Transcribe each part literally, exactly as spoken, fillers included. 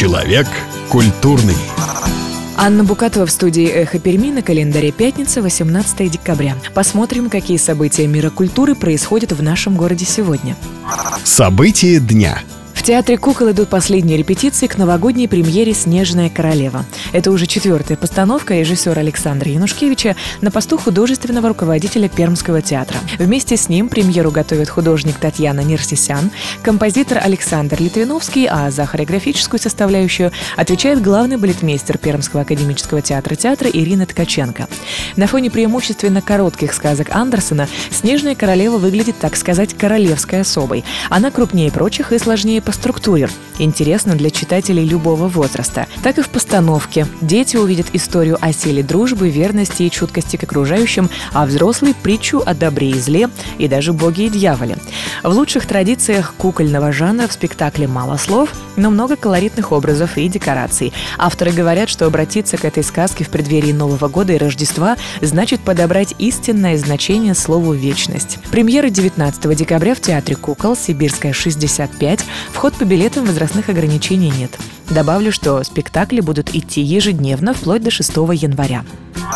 Человек культурный. Анна Букатова в студии «Эхо Перми», на календаре пятница, восемнадцатое декабря. Посмотрим, какие события мира культуры происходят в нашем городе сегодня. События дня. В Театре кукол идут последние репетиции к новогодней премьере «Снежная королева». Это уже четвертая постановка режиссера Александра Янушкевича на посту художественного руководителя Пермского театра. Вместе с ним премьеру готовят художник Татьяна Нерсисян, композитор Александр Литвиновский, а за хореографическую составляющую отвечает главный балетмейстер Пермского академического театра театра Ирина Ткаченко. На фоне преимущественно коротких сказок Андерсена «Снежная королева» выглядит, так сказать, королевской особой. Она крупнее прочих и сложнее по структуре. Интересно для читателей любого возраста. Так и в постановке. Дети увидят историю о силе дружбы, верности и чуткости к окружающим, а взрослые – притчу о добре и зле, и даже боге и дьяволе. В лучших традициях кукольного жанра в спектакле мало слов, но много колоритных образов и декораций. Авторы говорят, что обратиться к этой сказке в преддверии Нового года и Рождества значит подобрать истинное значение слову «вечность». Премьера девятнадцатого декабря в Театре кукол, Сибирская, шестьдесят пять. Вход по билетам, возрастных ограничений нет. Добавлю, что спектакли будут идти ежедневно вплоть до шестого января.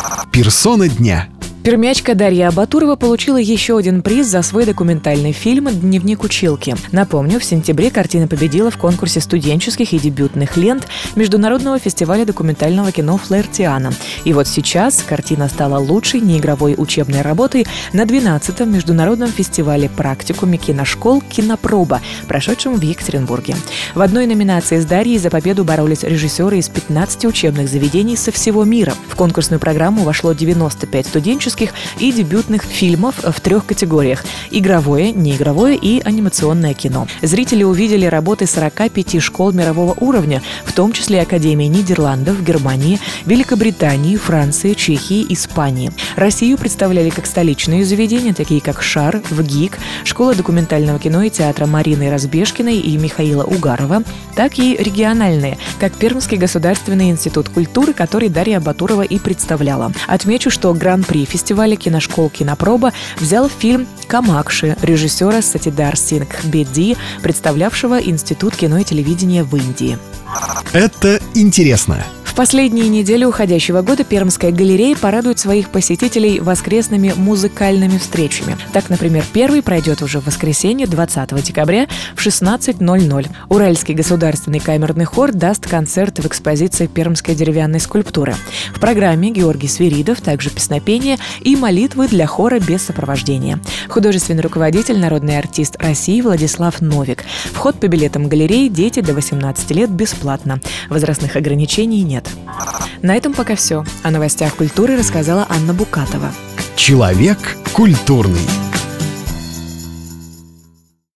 Персона дня. Пермячка Дарья Абатурова получила еще один приз за свой документальный фильм «Дневник училки». Напомню, в сентябре картина победила в конкурсе студенческих и дебютных лент Международного фестиваля документального кино «Флаертиана». И вот сейчас картина стала лучшей неигровой учебной работой на двенадцатом Международном фестивале практикуме киношкол «Кинопроба», прошедшем в Екатеринбурге. В одной номинации с Дарьей за победу боролись режиссеры из пятнадцати учебных заведений со всего мира. В конкурсную программу вошло девяносто пять студенческих и дебютных фильмов в трех категориях – игровое, неигровое и анимационное кино. Зрители увидели работы сорока пяти школ мирового уровня, в том числе Академии Нидерландов, Германии, Великобритании, Франции, Чехии, Испании. Россию представляли как столичные заведения, такие как «Шар», «ВГИК», Школа документального кино и театра Марины Разбежкиной и Михаила Угарова, так и региональные, как Пермский государственный институт культуры, который Дарья Абатурова и представляла. Отмечу, что гран-при фестиваля киношкол «Кинопроба» взял фильм «Камакши» режиссера Сатидар Сингх Бедди, представлявшего Институт кино и телевидения в Индии. Это интересно. В последние недели уходящего года Пермская галерея порадует своих посетителей воскресными музыкальными встречами. Так, например, первый пройдет уже в воскресенье, двадцатого декабря в шестнадцать ноль ноль. Уральский государственный камерный хор даст концерт в экспозиции пермской деревянной скульптуры. В программе Георгий Свиридов, также песнопение и молитвы для хора без сопровождения. Художественный руководитель, народный артист России Владислав Новик. Вход по билетам галереи дети до восемнадцати лет бесплатно. Возрастных ограничений нет. На этом пока все. О новостях культуры рассказала Анна Букатова. Человек культурный.